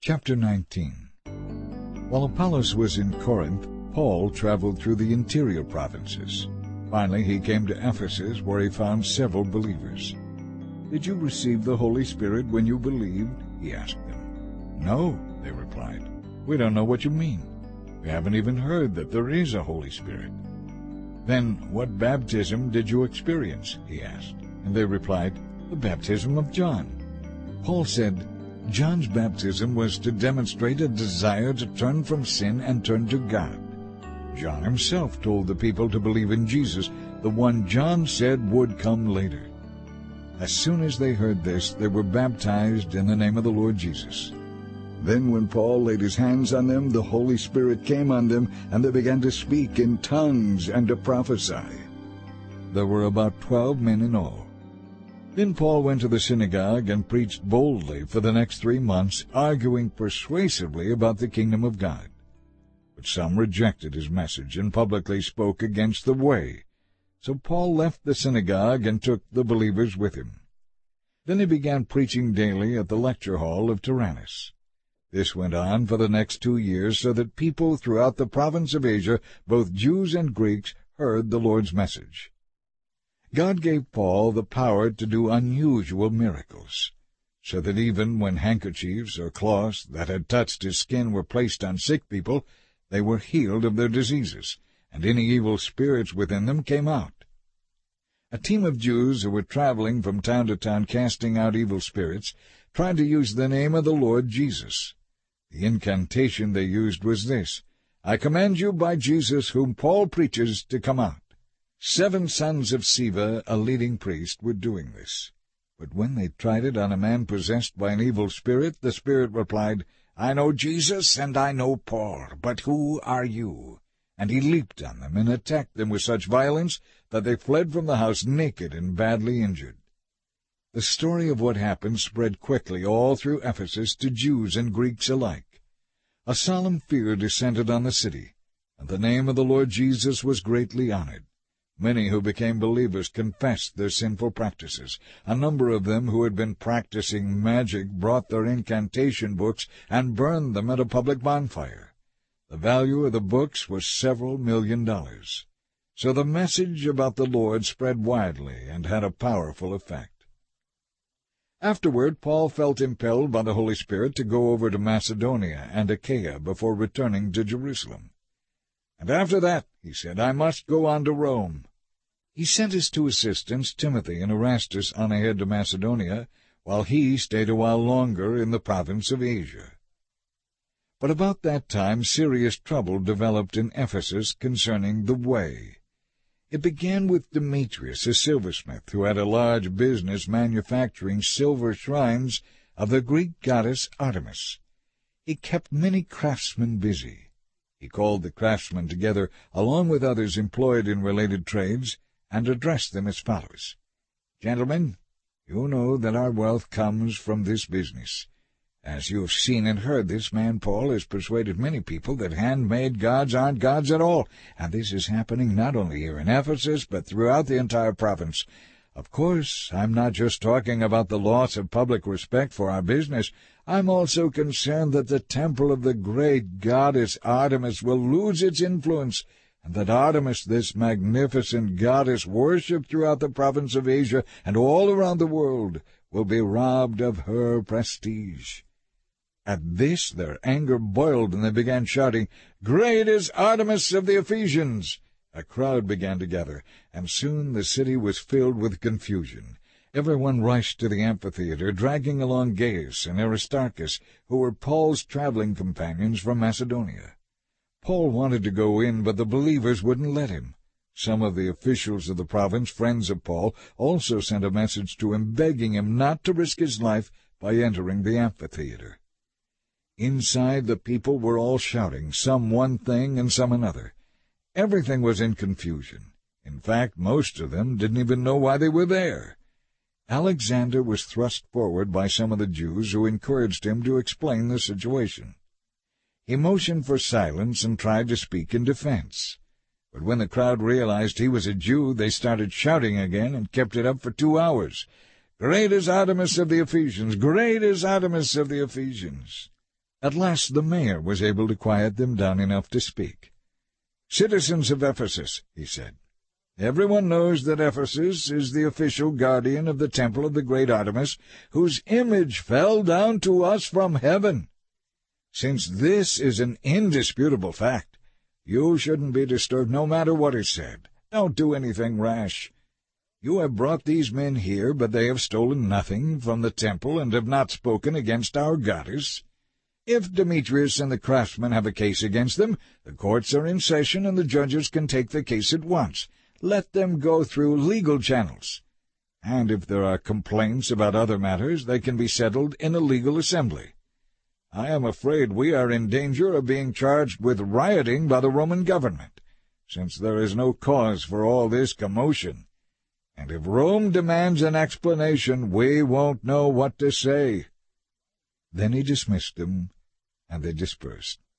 Chapter 19. While Apollos was in Corinth, Paul traveled through the interior provinces. Finally, he came to Ephesus, where he found several believers. "Did you receive the Holy Spirit when you believed?" he asked them. "No," they replied. "We don't know what you mean. We haven't even heard that there is a Holy Spirit." "Then what baptism did you experience?" he asked. And they replied, "The baptism of John." Paul said, John's baptism was to demonstrate a desire to turn from sin and turn to God. John himself told the people to believe in Jesus, the one John said would come later. As soon as they heard this, they were baptized in the name of the Lord Jesus. Then when Paul laid his hands on them, the Holy Spirit came on them, and they began to speak in tongues and to prophesy. There were about 12 men in all. Then Paul went to the synagogue and preached boldly for the next 3 months, arguing persuasively about the kingdom of God. But some rejected his message and publicly spoke against the way. So Paul left the synagogue and took the believers with him. Then he began preaching daily at the lecture hall of Tyrannus. This went on for the next 2 years, so that people throughout the province of Asia, both Jews and Greeks, heard the Lord's message. God gave Paul the power to do unusual miracles, so that even when handkerchiefs or cloths that had touched his skin were placed on sick people, they were healed of their diseases, and any evil spirits within them came out. A team of Jews who were traveling from town to town casting out evil spirits tried to use the name of the Lord Jesus. The incantation they used was this: "I command you by Jesus whom Paul preaches to come out." 7 sons of Sceva, a leading priest, were doing this. But when they tried it on a man possessed by an evil spirit, the spirit replied, "I know Jesus and I know Paul, but who are you?" And he leaped on them and attacked them with such violence that they fled from the house naked and badly injured. The story of what happened spread quickly all through Ephesus to Jews and Greeks alike. A solemn fear descended on the city, and the name of the Lord Jesus was greatly honored. Many who became believers confessed their sinful practices. A number of them who had been practicing magic brought their incantation books and burned them at a public bonfire. The value of the books was several $1,000,000. So the message about the Lord spread widely and had a powerful effect. Afterward, Paul felt impelled by the Holy Spirit to go over to Macedonia and Achaia before returning to Jerusalem. "And after that," he said, "I must go on to Rome." He sent his 2 assistants, Timothy and Erastus, on ahead to Macedonia, while he stayed a while longer in the province of Asia. But about that time serious trouble developed in Ephesus concerning the way. It began with Demetrius, a silversmith, who had a large business manufacturing silver shrines of the Greek goddess Artemis. He kept many craftsmen busy. He called the craftsmen together, along with others employed in related trades, and addressed them as follows: "Gentlemen, you know that our wealth comes from this business. As you have seen and heard, this man Paul has persuaded many people that handmade gods aren't gods at all, and this is happening not only here in Ephesus, but throughout the entire province. Of course, I'm not just talking about the loss of public respect for our business. I'm also concerned that the temple of the great goddess Artemis will lose its influence, and that Artemis, this magnificent goddess worshipped throughout the province of Asia and all around the world, will be robbed of her prestige." At this their anger boiled, and they began shouting, "Great is Artemis of the Ephesians!" A crowd began to gather, and soon the city was filled with confusion. Everyone rushed to the amphitheater, dragging along Gaius and Aristarchus, who were Paul's traveling companions from Macedonia. Paul wanted to go in, but the believers wouldn't let him. Some of the officials of the province, friends of Paul, also sent a message to him begging him not to risk his life by entering the amphitheater. Inside, the people were all shouting, some one thing and some another. Everything was in confusion. In fact, most of them didn't even know why they were there. Alexander was thrust forward by some of the Jews, who encouraged him to explain the situation. He motioned for silence and tried to speak in defense. But when the crowd realized he was a Jew, they started shouting again and kept it up for 2 hours. "Great is Artemis of the Ephesians! Great is Artemis of the Ephesians!" At last the mayor was able to quiet them down enough to speak. "Citizens of Ephesus," he said, "everyone knows that Ephesus is the official guardian of the temple of the great Artemis, whose image fell down to us from heaven. Since this is an indisputable fact, you shouldn't be disturbed no matter what is said. Don't do anything rash. You have brought these men here, but they have stolen nothing from the temple and have not spoken against our goddess. If Demetrius and the craftsmen have a case against them, the courts are in session and the judges can take the case at once. Let them go through legal channels. And if there are complaints about other matters, they can be settled in a legal assembly. I am afraid we are in danger of being charged with rioting by the Roman government, since there is no cause for all this commotion. And if Rome demands an explanation, we won't know what to say." Then he dismissed them, and they dispersed.